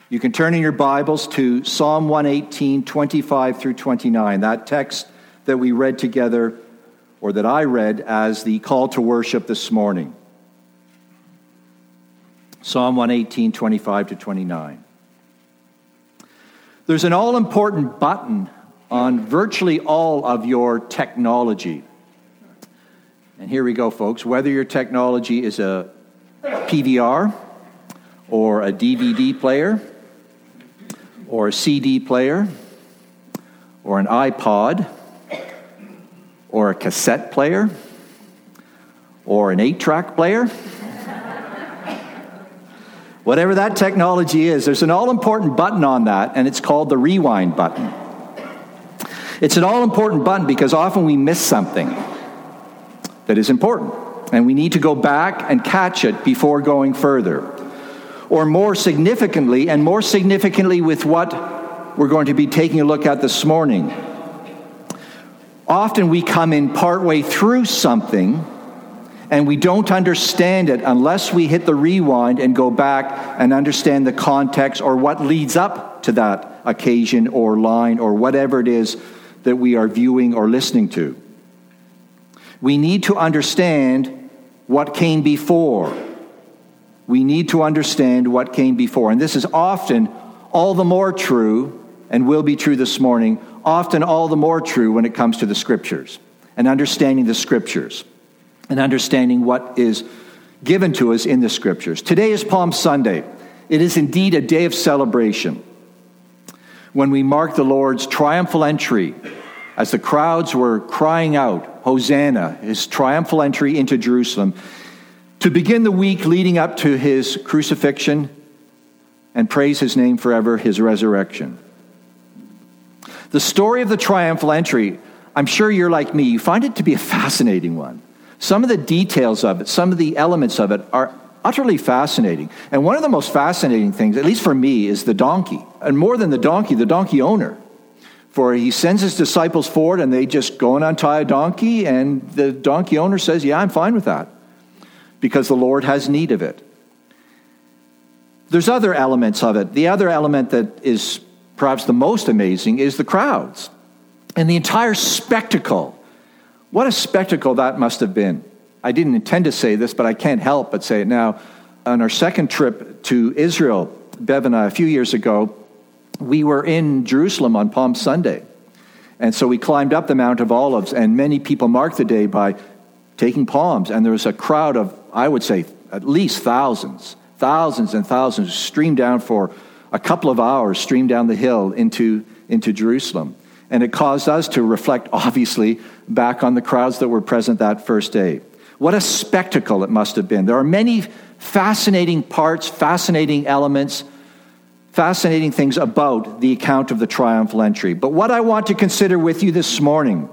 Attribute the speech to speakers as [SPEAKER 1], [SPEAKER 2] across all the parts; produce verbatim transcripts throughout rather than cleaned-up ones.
[SPEAKER 1] You can turn in your Bibles to Psalm one eighteen, twenty-five through twenty-nine, that text that we read together, or that I read as the call to worship this morning. Psalm one eighteen, twenty-five to twenty-nine. There's an all-important button on virtually all of your technology. And here we go, folks. Whether your technology is a P V R, or a D V D player, or a C D player, or an iPod, or a cassette player, or an eight-track player. Whatever that technology is, there's an all-important button on that, and it's called the rewind button. It's an all-important button because often we miss something that is important, and we need to go back and catch it before going further. Or more significantly, and more significantly with what we're going to be taking a look at this morning, often we come in partway through something and we don't understand it unless we hit the rewind and go back and understand the context or what leads up to that occasion or line or whatever it is that we are viewing or listening to. We need to understand what came before. We need to understand what came before. And this is often all the more true, and will be true this morning, often all the more true when it comes to the Scriptures, and understanding the Scriptures, and understanding what is given to us in the Scriptures. Today is Palm Sunday. It is indeed a day of celebration when we mark the Lord's triumphal entry as the crowds were crying out, Hosanna, his triumphal entry into Jerusalem, to begin the week leading up to his crucifixion and praise his name forever, his resurrection. The story of the triumphal entry, I'm sure you're like me, you find it to be a fascinating one. Some of the details of it, some of the elements of it are utterly fascinating. And one of the most fascinating things, at least for me, is the donkey. And more than the donkey, the donkey owner. For he sends his disciples forward and they just go and untie a donkey, and the donkey owner says, yeah, I'm fine with that, because the Lord has need of it. There's other elements of it. The other element that is perhaps the most amazing is the crowds and the entire spectacle. What a spectacle that must have been. I didn't intend to say this, but I can't help but say it now. On our second trip to Israel, Bev and I, a few years ago, we were in Jerusalem on Palm Sunday. And so we climbed up the Mount of Olives, and many people marked the day by taking palms. And there was a crowd of, I would say, at least thousands, thousands and thousands streamed down for a couple of hours, streamed down the hill into, into Jerusalem. And it caused us to reflect, obviously, back on the crowds that were present that first day. What a spectacle it must have been. There are many fascinating parts, fascinating elements, fascinating things about the account of the triumphal entry. But what I want to consider with you this morning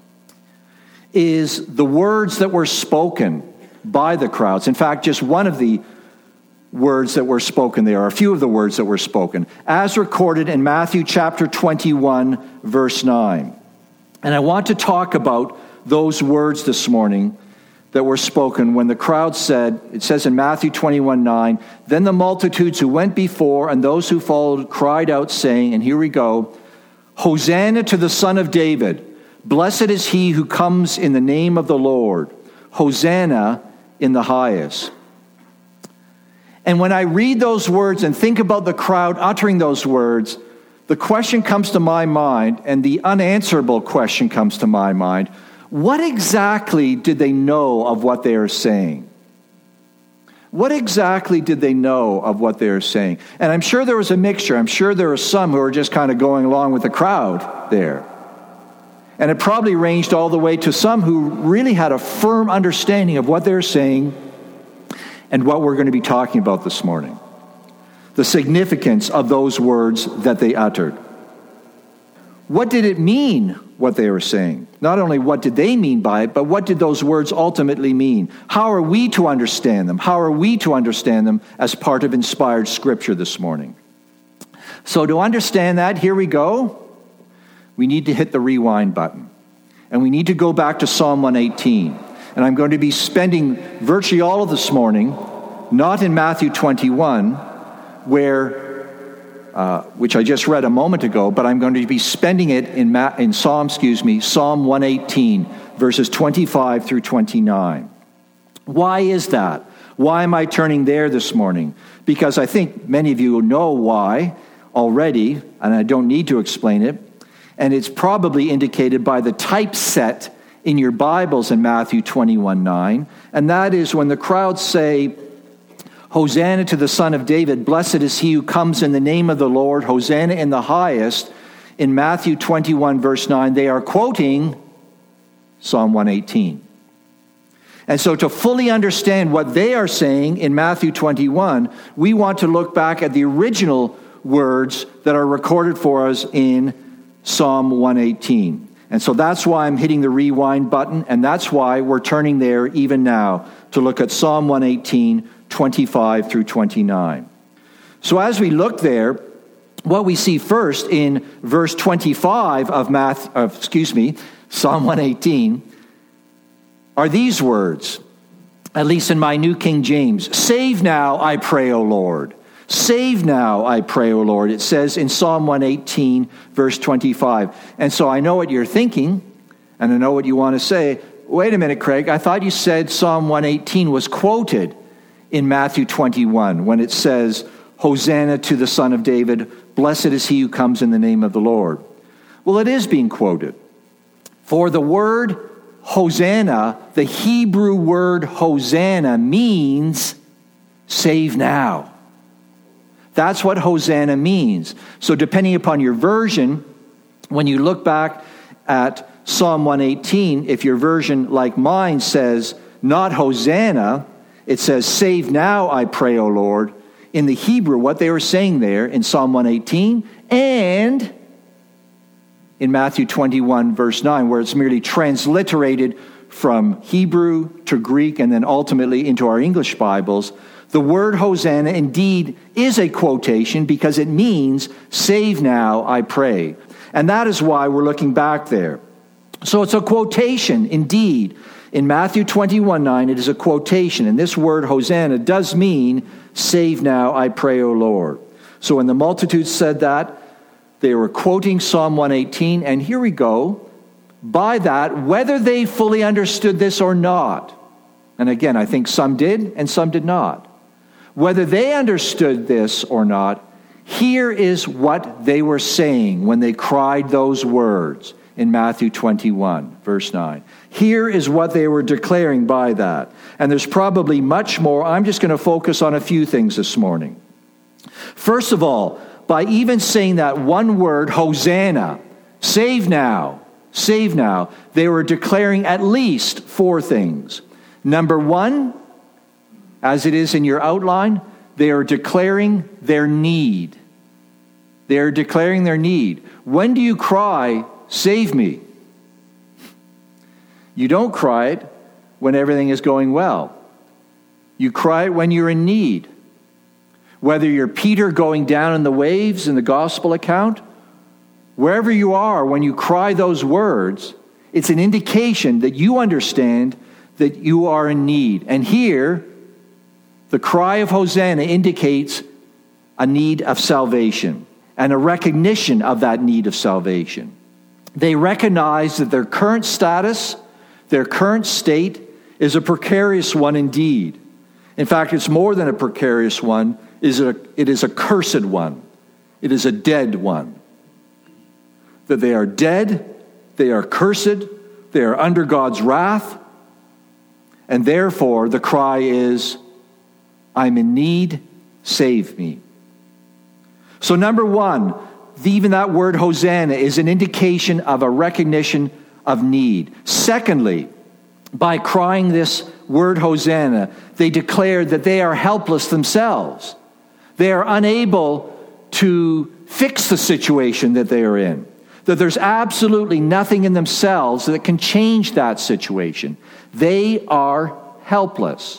[SPEAKER 1] is the words that were spoken by the crowds. In fact, just one of the words that were spoken there, or a few of the words that were spoken, as recorded in Matthew chapter twenty-one, verse nine. And I want to talk about those words this morning that were spoken when the crowd said, it says in Matthew twenty-one nine, then the multitudes who went before and those who followed cried out, saying, and here we go, Hosanna to the Son of David. Blessed is he who comes in the name of the Lord. Hosanna in the highest. And when I read those words and think about the crowd uttering those words, the question comes to my mind, and the unanswerable question comes to my mind. What exactly did they know of what they are saying? What exactly did they know of what they are saying? And I'm sure there was a mixture. I'm sure there were some who were just kind of going along with the crowd there. And it probably ranged all the way to some who really had a firm understanding of what they're saying and what we're going to be talking about this morning. The significance of those words that they uttered. What did it mean, what they were saying? Not only what did they mean by it, but what did those words ultimately mean? How are we to understand them? How are we to understand them as part of inspired Scripture this morning? So to understand that, here we go. We need to hit the rewind button. And we need to go back to Psalm one eighteen. And I'm going to be spending virtually all of this morning, not in Matthew twenty-one, where uh, which I just read a moment ago, but I'm going to be spending it in, Ma- in Psalm, excuse me, Psalm one eighteen, verses twenty-five through twenty-nine. Why is that? Why am I turning there this morning? Because I think many of you know why already, and I don't need to explain it. And it's probably indicated by the typeset in your Bibles in Matthew twenty-one nine. And that is when the crowds say, Hosanna to the Son of David, blessed is he who comes in the name of the Lord, Hosanna in the highest. In Matthew twenty-one verse nine, they are quoting Psalm one eighteen. And so to fully understand what they are saying in Matthew twenty-one, we want to look back at the original words that are recorded for us in Psalm one eighteen. And so that's why I'm hitting the rewind button, and that's why we're turning there even now to look at Psalm one eighteen, twenty-five through twenty-nine. So as we look there, what we see first in verse twenty-five of Math, of, excuse me, Psalm one eighteen, are these words, at least in my New King James, "Save now, I pray, O Lord. Save now, I pray, O Lord." It says in Psalm one eighteen, verse twenty-five. And so I know what you're thinking, and I know what you want to say. Wait a minute, Craig, I thought you said Psalm one eighteen was quoted in Matthew twenty-one when it says, Hosanna to the Son of David, blessed is he who comes in the name of the Lord. Well, it is being quoted. For the word Hosanna, the Hebrew word Hosanna means save now. That's what Hosanna means. So depending upon your version, when you look back at Psalm one eighteen, if your version like mine says not Hosanna, it says save now, I pray, O Lord. In the Hebrew, what they were saying there in Psalm one eighteen and in Matthew twenty-one, verse nine, where it's merely transliterated from Hebrew to Greek and then ultimately into our English Bibles, the word Hosanna indeed is a quotation because it means save now, I pray. And that is why we're looking back there. So it's a quotation indeed. In Matthew twenty-one nine, it is a quotation. And this word Hosanna does mean save now, I pray, O Lord. So when the multitude said that, they were quoting Psalm one eighteen, and here we go. By that, whether they fully understood this or not, and again, I think some did and some did not. Whether they understood this or not, here is what they were saying when they cried those words in Matthew twenty-one, verse nine. Here is what they were declaring by that. And there's probably much more. I'm just going to focus on a few things this morning. First of all, by even saying that one word, Hosanna, save now, save now, they were declaring at least four things. Number one, as it is in your outline, they are declaring their need. They are declaring their need. When do you cry, save me? You don't cry it when everything is going well. You cry it when you're in need. Whether you're Peter going down in the waves in the gospel account, wherever you are, when you cry those words, it's an indication that you understand that you are in need. And here, the cry of Hosanna indicates a need of salvation and a recognition of that need of salvation. They recognize that their current status, their current state, is a precarious one indeed. In fact, it's more than a precarious one. It is a cursed one. It is a dead one. That they are dead, they are cursed, they are under God's wrath, and therefore the cry is, I'm in need, save me. So number one, even that word Hosanna is an indication of a recognition of need. Secondly, by crying this word Hosanna, they declare that they are helpless themselves. They are unable to fix the situation that they are in. That there's absolutely nothing in themselves that can change that situation. They are helpless.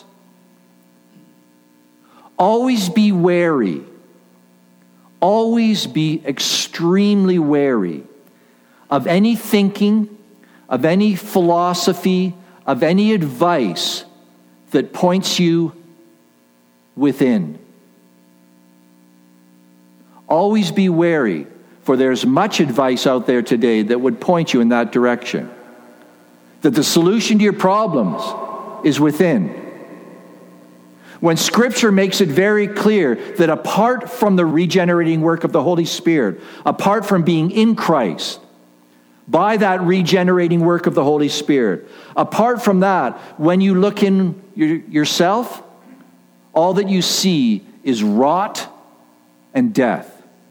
[SPEAKER 1] Always be wary. Always be extremely wary of any thinking, of any philosophy, of any advice that points you within. Always be wary, for there's much advice out there today that would point you in that direction. That the solution to your problems is within. When Scripture makes it very clear that apart from the regenerating work of the Holy Spirit, apart from being in Christ, by that regenerating work of the Holy Spirit, apart from that, when you look in your, yourself, all that you see is rot and death.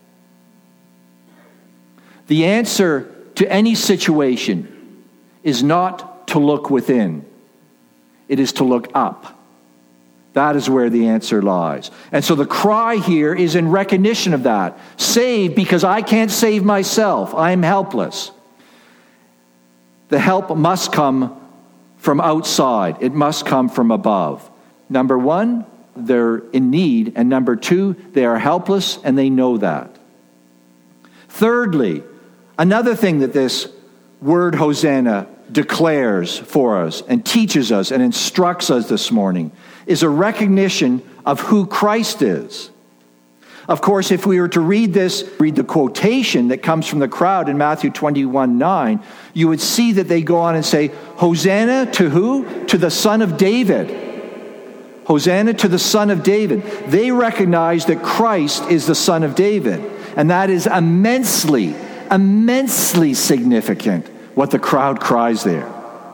[SPEAKER 1] The answer to any situation is not to look within. It is to look up. That is where the answer lies. And so the cry here is in recognition of that. Save because I can't save myself. I am helpless. The help must come from outside. It must come from above. Number one, they're in need. And number two, they are helpless and they know that. Thirdly, another thing that this word Hosanna declares for us and teaches us and instructs us this morning is a recognition of who Christ is. Of course, if we were to read this, read the quotation that comes from the crowd in Matthew twenty-one nine, you would see that they go on and say, Hosanna to who? To the Son of David. Hosanna to the Son of David. They recognize that Christ is the Son of David. And that is immensely, immensely significant, what the crowd cries there.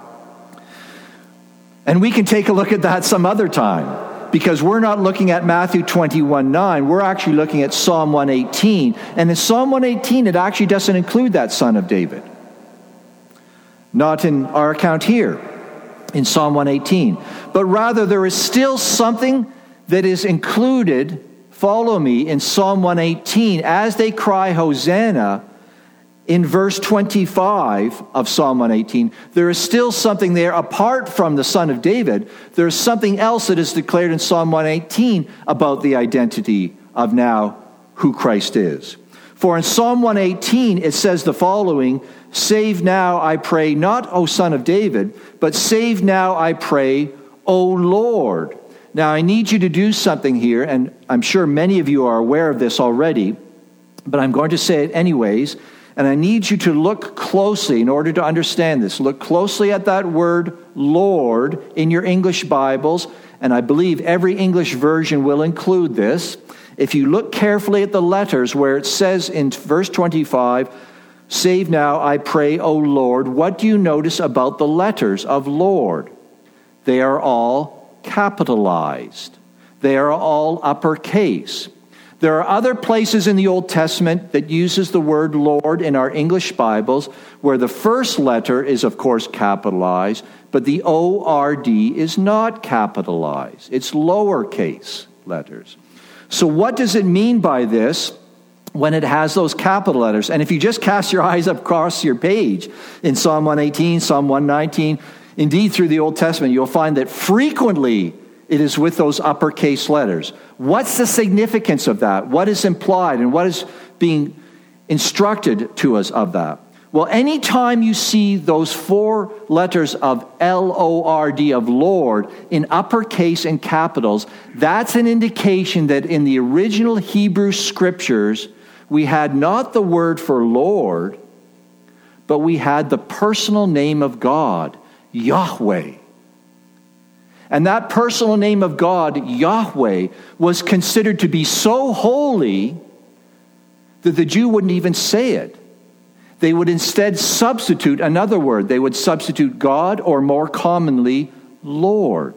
[SPEAKER 1] And we can take a look at that some other time, because we're not looking at Matthew twenty-one nine, we're actually looking at Psalm one eighteen. And in Psalm one eighteen, it actually doesn't include that Son of David. Not in our account here, in Psalm one eighteen. But rather, there is still something that is included, follow me, in Psalm one eighteen, as they cry Hosanna. In verse twenty-five of Psalm one eighteen, there is still something there apart from the Son of David. There is something else that is declared in Psalm one eighteen about the identity of now who Christ is. For in Psalm one eighteen, it says the following, save now, I pray, not O Son of David, but save now, I pray, O Lord. Now, I need you to do something here, and I'm sure many of you are aware of this already, but I'm going to say it anyways. And I need you to look closely in order to understand this. Look closely at that word Lord in your English Bibles, and I believe every English version will include this. If you look carefully at the letters where it says in verse twenty-five, save now, I pray, O Lord, what do you notice about the letters of Lord? They are all capitalized. They are all uppercase. There are other places in the Old Testament that uses the word Lord in our English Bibles where the first letter is, of course, capitalized, but the O R D is not capitalized. It's lowercase letters. So what does it mean by this when it has those capital letters? And if you just cast your eyes across your page in Psalm one eighteen, Psalm one nineteen, indeed through the Old Testament, you'll find that frequently it is with those uppercase letters. What's the significance of that? What is implied and what is being instructed to us of that? Well, anytime you see those four letters of L O R D, of Lord, in uppercase and capitals, that's an indication that in the original Hebrew scriptures, we had not the word for Lord, but we had the personal name of God, Yahweh. And that personal name of God, Yahweh, was considered to be so holy that the Jew wouldn't even say it. They would instead substitute another word. They would substitute God, or more commonly, Lord.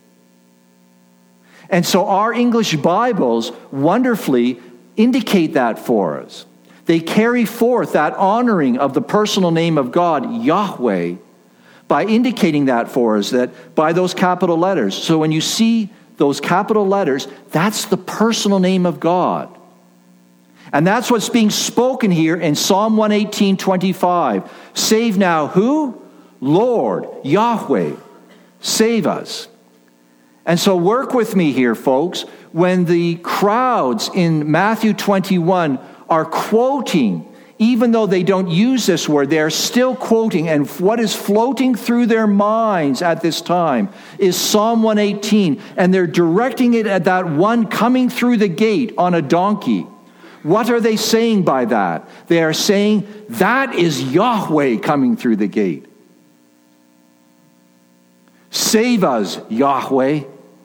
[SPEAKER 1] And so our English Bibles wonderfully indicate that for us. They carry forth that honoring of the personal name of God, Yahweh, by indicating that for us, that by those capital letters. So when you see those capital letters, that's the personal name of God. And that's what's being spoken here in Psalm one eighteen twenty-five. Save now who? Lord, Yahweh, save us. And so work with me here, folks. When the crowds in Matthew twenty-one are quoting, even though they don't use this word, they are still quoting, and what is floating through their minds at this time is Psalm one eighteen, and they're directing it at that one coming through the gate on a donkey, What are they saying by that? They are saying, that is Yahweh coming through the gate. Save us, Yahweh.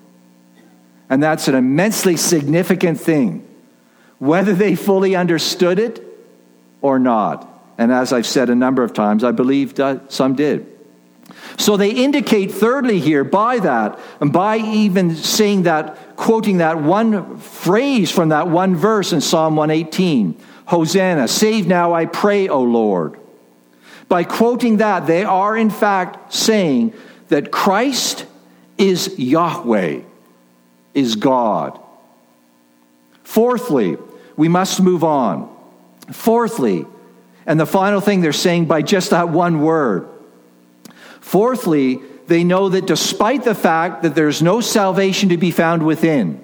[SPEAKER 1] And that's an immensely significant thing, whether they fully understood it or not. And as I've said a number of times, I believe some did. So they indicate thirdly here by that, and by even saying that, quoting that one phrase from that one verse in Psalm one eighteen, Hosanna, save now I pray, O Lord. By quoting that, they are in fact saying that Christ is Yahweh, is God. Fourthly, we must move on. Fourthly, and the final thing they're saying by just that one word. Fourthly, they know that despite the fact that there's no salvation to be found within,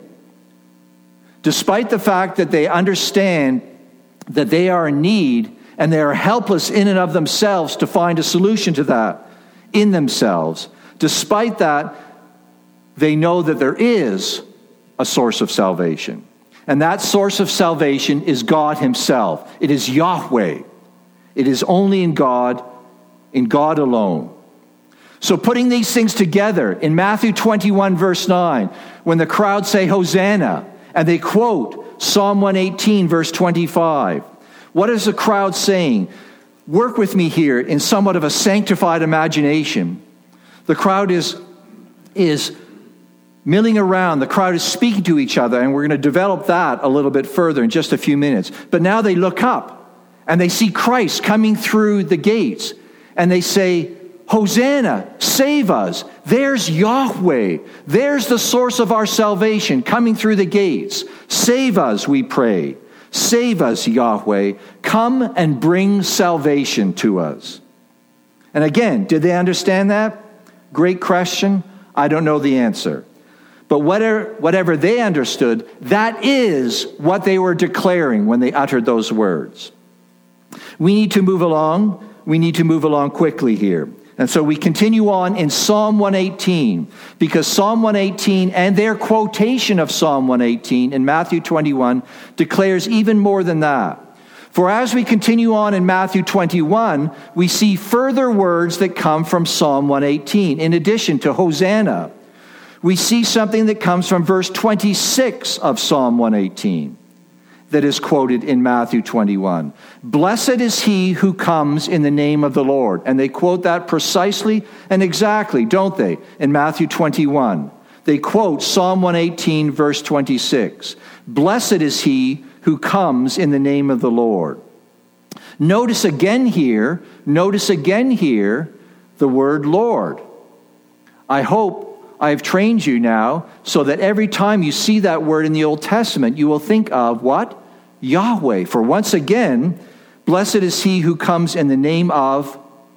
[SPEAKER 1] despite the fact that they understand that they are in need and they are helpless in and of themselves to find a solution to that in themselves, despite that, they know that there is a source of salvation. And that source of salvation is God himself. It is Yahweh. It is only in God, in God alone. So putting these things together, in Matthew twenty-one, verse nine, when the crowd say, Hosanna, and they quote Psalm one eighteen, verse twenty-five, what is the crowd saying? Work with me here in somewhat of a sanctified imagination. The crowd is, is milling around. The crowd is speaking to each other, and we're going to develop that a little bit further in just a few minutes. But now they look up, and they see Christ coming through the gates, and they say, Hosanna, save us. There's Yahweh. There's the source of our salvation coming through the gates. Save us, we pray. Save us, Yahweh. Come and bring salvation to us. And again, did they understand that? Great question. I don't know the answer. But whatever, whatever they understood, that is what they were declaring when they uttered those words. We need to move along. We need to move along quickly here. And so we continue on in Psalm one eighteen, because Psalm one eighteen and their quotation of Psalm one eighteen in Matthew twenty-one declares even more than that. For as we continue on in Matthew twenty-one, we see further words that come from Psalm one eighteen. In addition to Hosanna, we see something that comes from verse twenty-six of Psalm one eighteen. That is quoted in Matthew twenty-one. Blessed is he who comes in the name of the Lord. And they quote that precisely and exactly, don't they, in Matthew twenty-one. They quote Psalm one eighteen, verse twenty-six. Blessed is he who comes in the name of the Lord. Notice again here, notice again here, the word Lord. I hope I have trained you now so that every time you see that word in the Old Testament, you will think of what? Yahweh. For once again, blessed is he who comes in the name of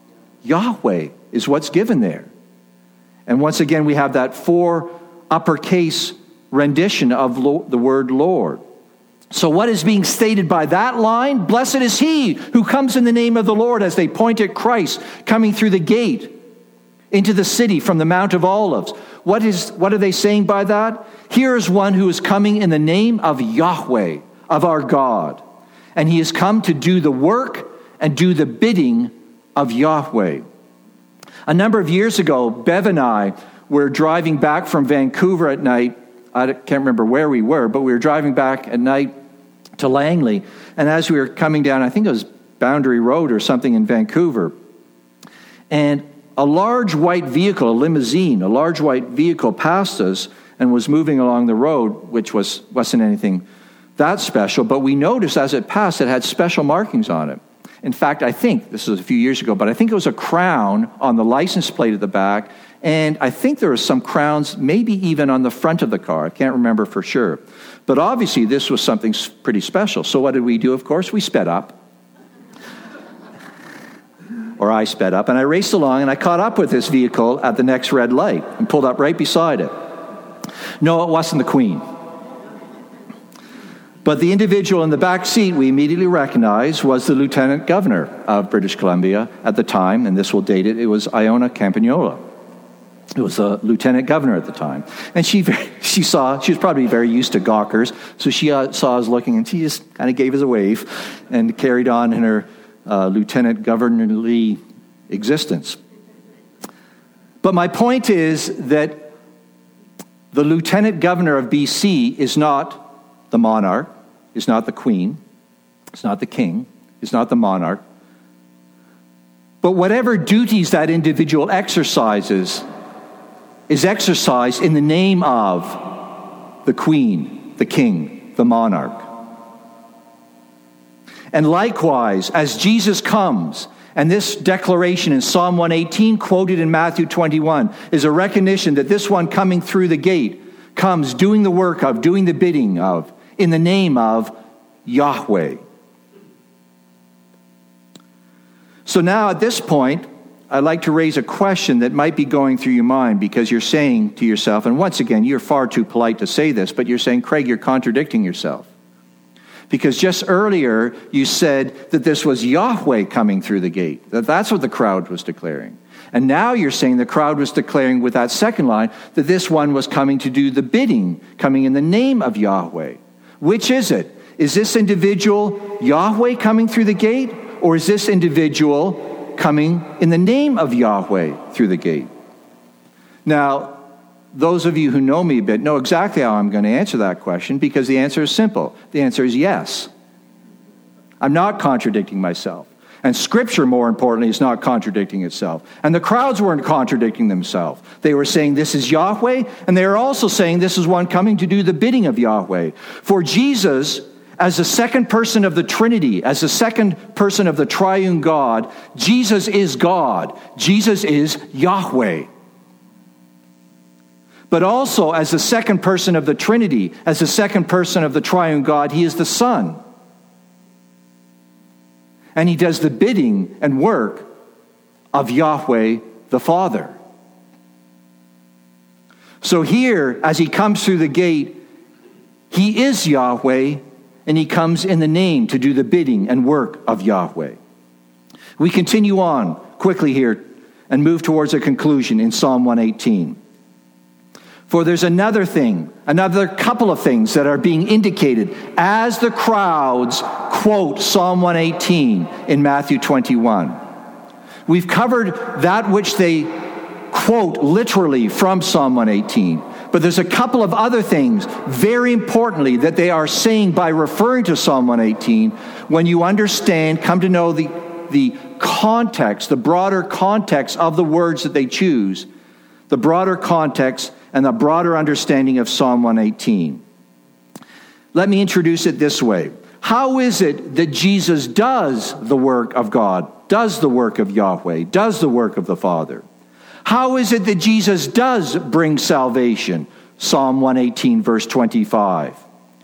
[SPEAKER 1] Yahweh is what's given there. And once again, we have that four uppercase rendition of lo- the word Lord. So what is being stated by that line? Blessed is he who comes in the name of the Lord, as they point at Christ coming through the gate into the city from the Mount of Olives. What is, what are they saying by that? Here is one who is coming in the name of Yahweh, of our God. And he has come to do the work and do the bidding of Yahweh. A number of years ago, Bev and I were driving back from Vancouver at night. I can't remember where we were, but we were driving back at night to Langley. And as we were coming down, I think it was Boundary Road or something in Vancouver, and a large white vehicle, a limousine, a large white vehicle passed us and was moving along the road, which was, wasn't anything that special, but we noticed as it passed, it had special markings on it. In fact, I think, this was a few years ago, but I think it was a crown on the license plate at the back, and I think there were some crowns maybe even on the front of the car. I can't remember for sure. But obviously, this was something pretty special. So what did we do, of course? We sped up. Or I sped up, and I raced along, and I caught up with this vehicle at the next red light and pulled up right beside it. No, it wasn't the Queen. But the individual in the back seat we immediately recognized was the Lieutenant Governor of British Columbia at the time, and this will date it, it was Iona Campagnola. It was a lieutenant governor at the time. And she she saw, she was probably very used to gawkers, so she uh, saw us looking, and she just kind of gave us a wave and carried on in her uh, lieutenant governorly existence. But my point is that the lieutenant governor of B C is not the monarch, is not the queen, it's not the king, it's not the monarch. But whatever duties that individual exercises is exercised in the name of the queen, the king, the monarch. And likewise, as Jesus comes, and this declaration in Psalm one eighteen, quoted in Matthew twenty-one, is a recognition that this one coming through the gate comes doing the work of, doing the bidding of, in the name of Yahweh. So now at this point, I'd like to raise a question that might be going through your mind, because you're saying to yourself, and once again, you're far too polite to say this, but you're saying, Craig, you're contradicting yourself. Because just earlier, you said that this was Yahweh coming through the gate, that that's what the crowd was declaring. And now you're saying the crowd was declaring with that second line that this one was coming to do the bidding, coming in the name of Yahweh. Which is it? Is this individual Yahweh coming through the gate, or is this individual coming in the name of Yahweh through the gate? Now, those of you who know me a bit know exactly how I'm going to answer that question, because the answer is simple. The answer is yes. I'm not contradicting myself. And Scripture, more importantly, is not contradicting itself. And the crowds weren't contradicting themselves. They were saying this is Yahweh, and they were also saying this is one coming to do the bidding of Yahweh. For Jesus, as the second person of the Trinity, as the second person of the triune God, Jesus is God. Jesus is Yahweh. But also as the second person of the Trinity, as the second person of the triune God, he is the Son. And he does the bidding and work of Yahweh the Father. So here, as he comes through the gate, he is Yahweh, and he comes in the name to do the bidding and work of Yahweh. We continue on quickly here and move towards a conclusion in Psalm one eighteen. For there's another thing, another couple of things that are being indicated as the crowds quote Psalm one eighteen in Matthew twenty-one. We've covered that which they quote literally from Psalm one eighteen. But there's a couple of other things, very importantly, that they are saying by referring to Psalm one eighteen. When you understand, come to know the, the context, the broader context of the words that they choose, the broader context and the broader understanding of Psalm one eighteen. Let me introduce it this way. How is it that Jesus does the work of God, does the work of Yahweh, does the work of the Father? How is it that Jesus does bring salvation? Psalm one eighteen, verse twenty-five.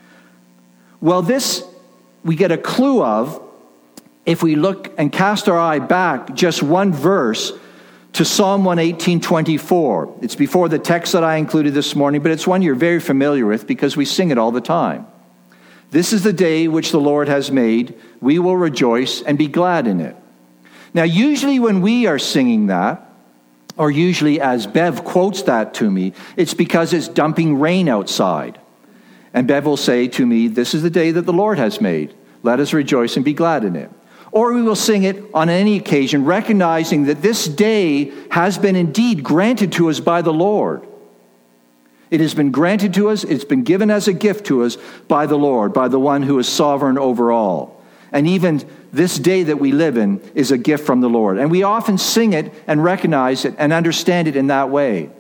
[SPEAKER 1] Well, this we get a clue of if we look and cast our eye back just one verse to Psalm one eighteen, twenty-four. It's before the text that I included this morning, but it's one you're very familiar with because we sing it all the time. This is the day which the Lord has made. We will rejoice and be glad in it. Now, usually when we are singing that, or usually as Bev quotes that to me, it's because it's dumping rain outside. And Bev will say to me, this is the day that the Lord has made. Let us rejoice and be glad in it. Or we will sing it on any occasion, recognizing that this day has been indeed granted to us by the Lord. It has been granted to us, it's been given as a gift to us by the Lord, by the one who is sovereign over all. And even this day that we live in is a gift from the Lord. And we often sing it and recognize it and understand it in that way.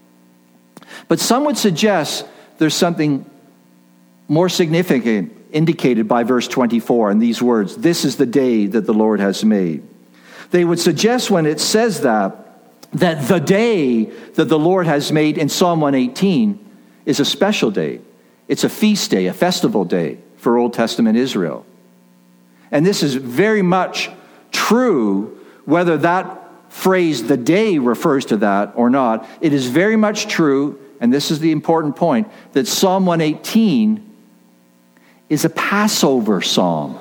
[SPEAKER 1] But some would suggest there's something more significant indicated by verse twenty-four in these words, this is the day that the Lord has made. They would suggest when it says that, that the day that the Lord has made in Psalm one eighteen is a special day. It's a feast day, a festival day for Old Testament Israel. And this is very much true, whether that phrase, the day, refers to that or not. It is very much true, and this is the important point, that Psalm one eighteen is a Passover psalm.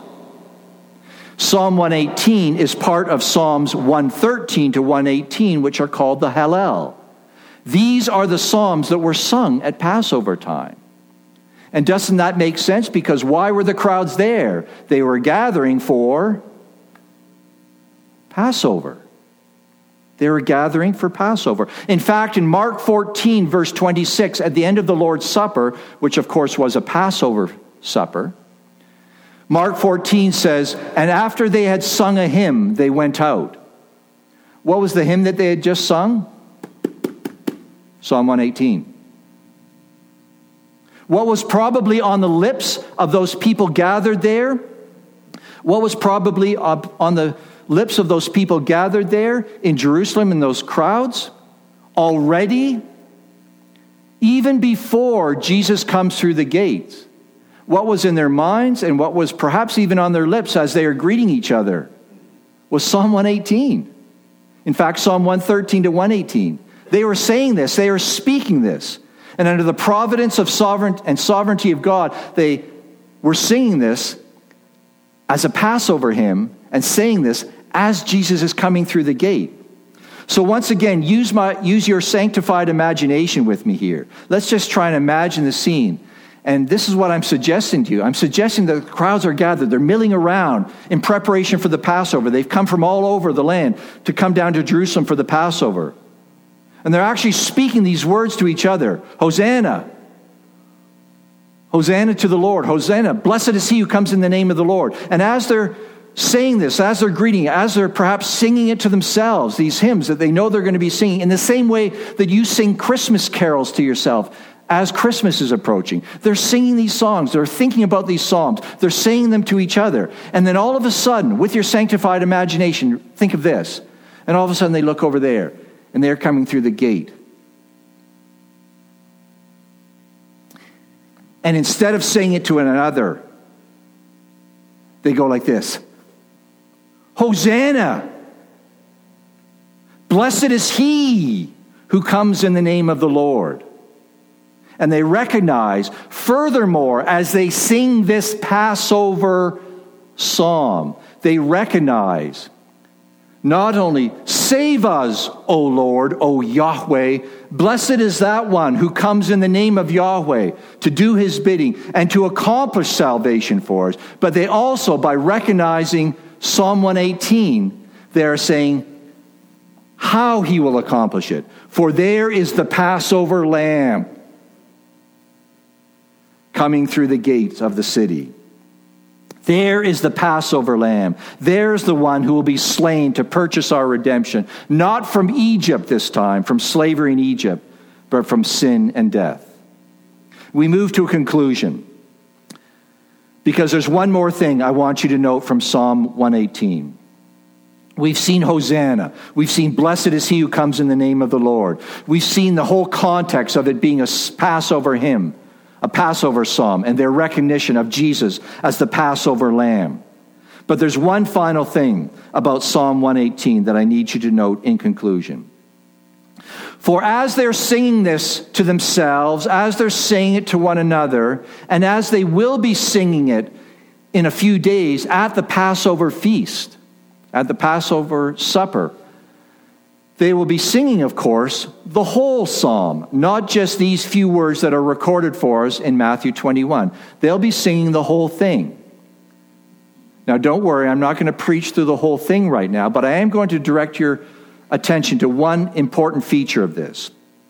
[SPEAKER 1] Psalm one eighteen is part of Psalms one thirteen to one eighteen, which are called the Hallel. These are the psalms that were sung at Passover time. And doesn't that make sense? Because why were the crowds there? They were gathering for Passover. They were gathering for Passover. In fact, in Mark fourteen, verse twenty-six, at the end of the Lord's Supper, which of course was a Passover supper, Mark fourteen says, and after they had sung a hymn, they went out. What was the hymn that they had just sung? Psalm one eighteen. What was probably on the lips of those people gathered there? What was probably up on the lips of those people gathered there in Jerusalem in those crowds? Already, even before Jesus comes through the gates, what was in their minds and what was perhaps even on their lips as they are greeting each other was Psalm one eighteen. In fact, Psalm one thirteen to one eighteen. They were saying this. They were speaking this. And under the providence of sovereign and sovereignty of God, they were singing this as a Passover hymn and saying this as Jesus is coming through the gate. So once again, use my use your sanctified imagination with me here. Let's just try and imagine the scene. And this is what I'm suggesting to you. I'm suggesting that the crowds are gathered. They're milling around in preparation for the Passover. They've come from all over the land to come down to Jerusalem for the Passover. And they're actually speaking these words to each other. Hosanna. Hosanna to the Lord. Hosanna. Blessed is he who comes in the name of the Lord. And as they're saying this, as they're greeting, as they're perhaps singing it to themselves, these hymns that they know they're going to be singing, in the same way that you sing Christmas carols to yourself as Christmas is approaching. They're singing these songs. They're thinking about these psalms. They're saying them to each other. And then all of a sudden, with your sanctified imagination, think of this. And all of a sudden they look over there. And they're coming through the gate. And instead of saying it to another, they go like this. Hosanna! Blessed is he who comes in the name of the Lord. And they recognize, furthermore, as they sing this Passover psalm, they recognize not only, save us, O Lord, O Yahweh. Blessed is that one who comes in the name of Yahweh to do his bidding and to accomplish salvation for us. But they also, by recognizing Psalm one eighteen, they are saying how he will accomplish it. For there is the Passover lamb coming through the gates of the city. There is the Passover lamb. There's the one who will be slain to purchase our redemption. Not from Egypt this time, from slavery in Egypt, but from sin and death. We move to a conclusion. Because there's one more thing I want you to note from Psalm one eighteen. We've seen Hosanna. We've seen blessed is he who comes in the name of the Lord. We've seen the whole context of it being a Passover hymn. A Passover psalm, and their recognition of Jesus as the Passover lamb. But there's one final thing about Psalm one eighteen that I need you to note in conclusion. For as they're singing this to themselves, as they're saying it to one another, and as they will be singing it in a few days at the Passover feast, at the Passover supper, they will be singing, of course, the whole psalm, not just these few words that are recorded for us in Matthew twenty-one. They'll be singing the whole thing. Now, don't worry, I'm not going to preach through the whole thing right now, but I am going to direct your attention to one important feature of this.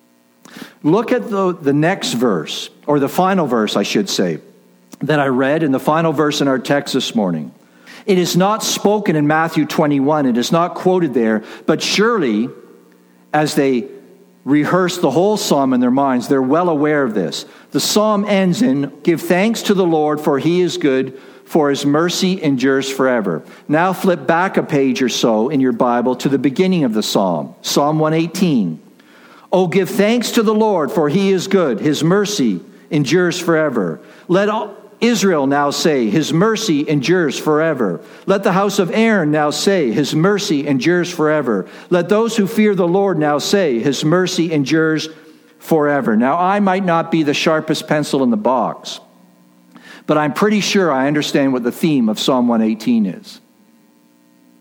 [SPEAKER 1] Look at the, the next verse, or the final verse, I should say, that I read in the final verse in our text this morning. It is not spoken in Matthew twenty-one. It is not quoted there. But surely, as they rehearse the whole psalm in their minds, they're well aware of this. The psalm ends in, give thanks to the Lord, for he is good, for his mercy endures forever. Now flip back a page or so in your Bible to the beginning of the psalm, Psalm one eighteen. Oh, give thanks to the Lord, for he is good. His mercy endures forever. Let all Israel now say, his mercy endures forever. Let the house of Aaron now say, his mercy endures forever. Let those who fear the Lord now say, his mercy endures forever. Now, I might not be the sharpest pencil in the box, but I'm pretty sure I understand what the theme of Psalm one eighteen is.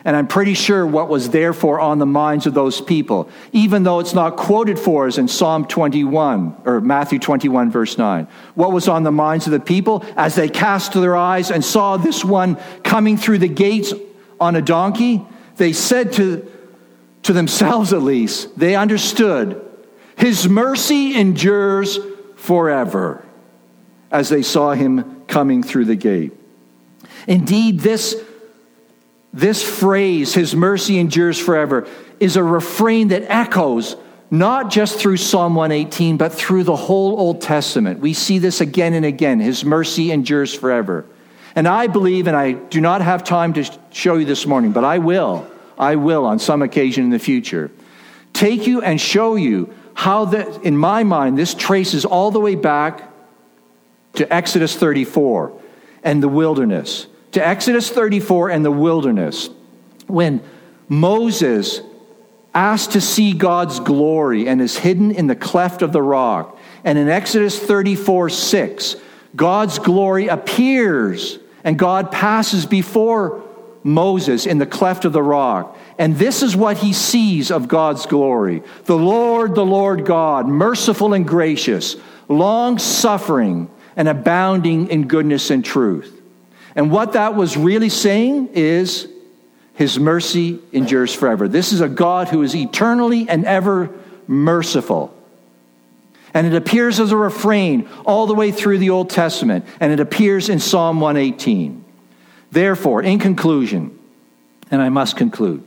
[SPEAKER 1] And I'm pretty sure what was therefore on the minds of those people, even though it's not quoted for us in Psalm twenty-one, or Matthew twenty-one, verse nine. What was on the minds of the people as they cast their eyes and saw this one coming through the gates on a donkey? They said to, to themselves at least, they understood, his mercy endures forever, as they saw him coming through the gate. Indeed, this This phrase, his mercy endures forever, is a refrain that echoes not just through Psalm one eighteen, but through the whole Old Testament. We see this again and again. His mercy endures forever. And I believe, and I do not have time to show you this morning, but I will, I will on some occasion in the future, take you and show you how that, in my mind, this traces all the way back to Exodus thirty-four and the wilderness. To Exodus thirty-four and the wilderness, when Moses asked to see God's glory and is hidden in the cleft of the rock. And in Exodus thirty-four six, God's glory appears and God passes before Moses in the cleft of the rock. And this is what he sees of God's glory. The Lord, the Lord God, merciful and gracious, long-suffering and abounding in goodness and truth. And what that was really saying is, his mercy endures forever. This is a God who is eternally and ever merciful. And it appears as a refrain all the way through the Old Testament. And it appears in Psalm one eighteen. Therefore, in conclusion, and I must conclude,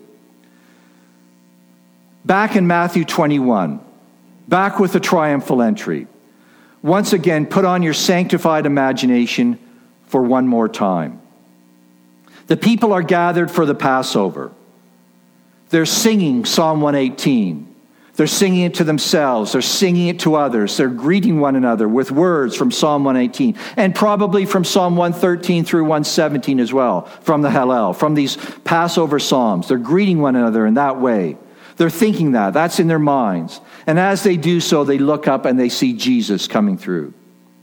[SPEAKER 1] back in Matthew twenty-one, back with the triumphal entry, once again, put on your sanctified imagination for one more time. The people are gathered for the Passover. They're singing Psalm one eighteen. They're singing it to themselves. They're singing it to others. They're greeting one another with words from Psalm one eighteen, and probably from Psalm one thirteen through one seventeen as well, from the Hallel, from these Passover Psalms. They're greeting one another in that way. They're thinking that. That's in their minds. And as they do so, they look up and they see Jesus coming through.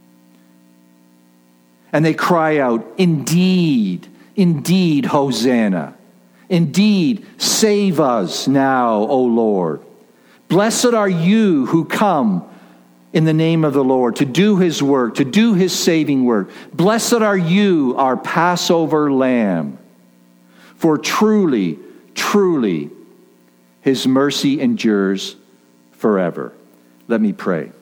[SPEAKER 1] And they cry out, indeed, indeed, Hosanna. Indeed, save us now, O Lord. Blessed are you who come in the name of the Lord to do his work, to do his saving work. Blessed are you, our Passover lamb. For truly, truly, his mercy endures forever. Let me pray.